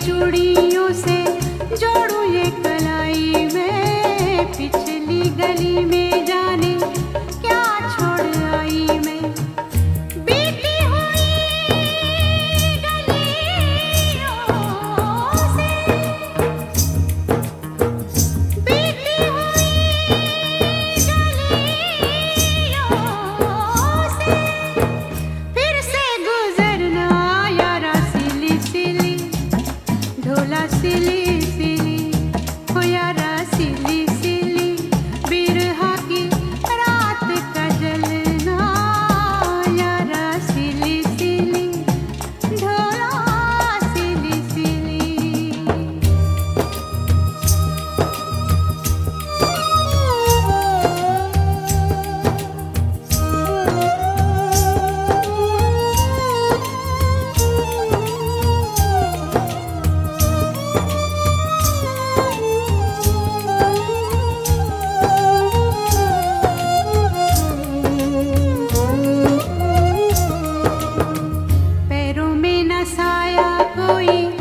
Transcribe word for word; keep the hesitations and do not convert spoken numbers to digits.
चूड़ियों से जोड़ू ये कलाई में, पिछली गली में जाने क्या छोड़ आई मैं। बीती हुई गलियों से, बीती हुई गलियों से फिर से गुजरना यारा सिली सिली, ढोला सिली सिली, हो यारा सिली सिली, बिरहा की रात का जलना यारा सिली सिली, ढोला सिली सिली। पैरों में न साया कोई